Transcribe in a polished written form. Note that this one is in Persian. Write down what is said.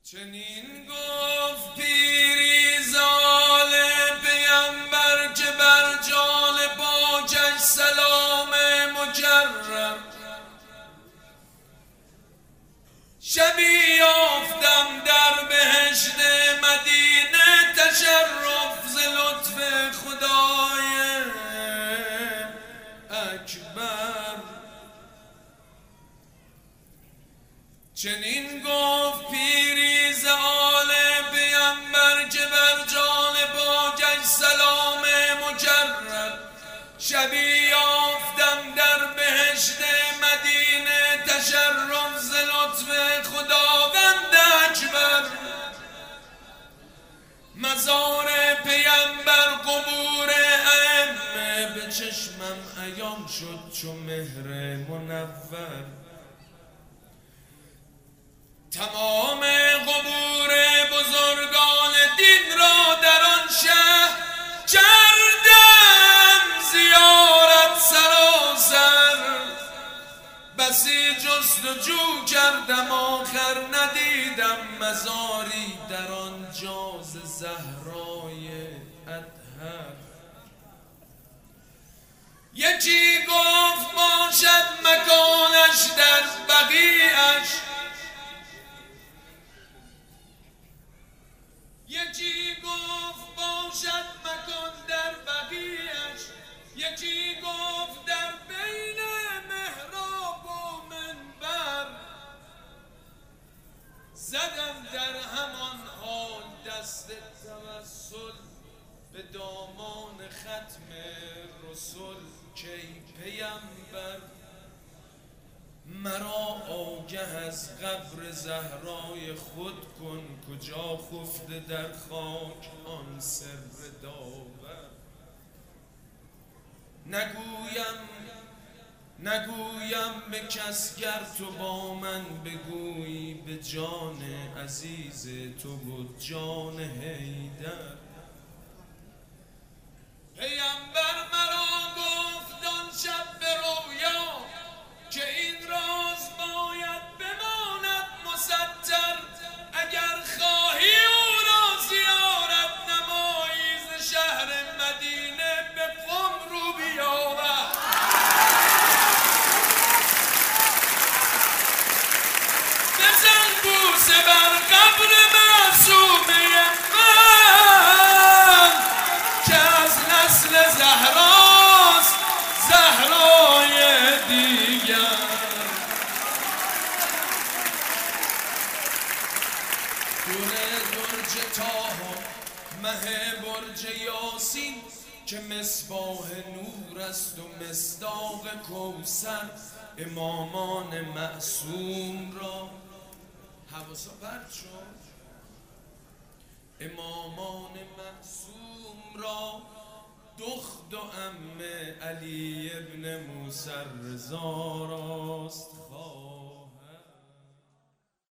چنین گفت پیری زال پیمبر که بر جان پاکش سلام مکرر. شبی یافتم در بهشت مدینه تشرف ز لطف خدای اکبر. چنین گفت پیری ز آل پیمبر که بر جان پاکش سلام مکرر. شبی یافتم در بهشت مدینه تشرف ز لطف خداوند اکبر. مزار پیمبر قبور ائمه به چشمم عیان شد چو مهر منور. تمام قبور بزرگان دین را در آن شهر کردم زیارت سراسر. بسی جستجو کردم آخر ندیدم مزاری در آنجا ز زهرای اطهر. یکی گفت باشد مکانش در بقیعش، یکی گفت باشد مکان در بقیعش، یکی گفت در بین محراب و منبر. زدم در همان حال دست توسل به دامان ختم رسل کی پیمبر. مرا آگه از قبر زهرای خود کن کجا خفته در خاک آن سر داور. نگویم به کس گر تو با من بگویی به جان عزیز تو بود جان حیدر. پیمبر مرا گفت آن شب به رویا که این راز باید بماند مستر. اگر خواهی او را زیارت نمایی ز شهر مدینه به قم رو بیاور. بزن بوسه بر قبر معصومه من که از نسل زهراست زهرای دیگر. دور درج تاها مه برج یاسین که مصباح نور است و مصداق کوثر. امامان معصوم را حواسا پرت شد، امامان معصوم را دخت و عمه علی ابن موسی رضا راست.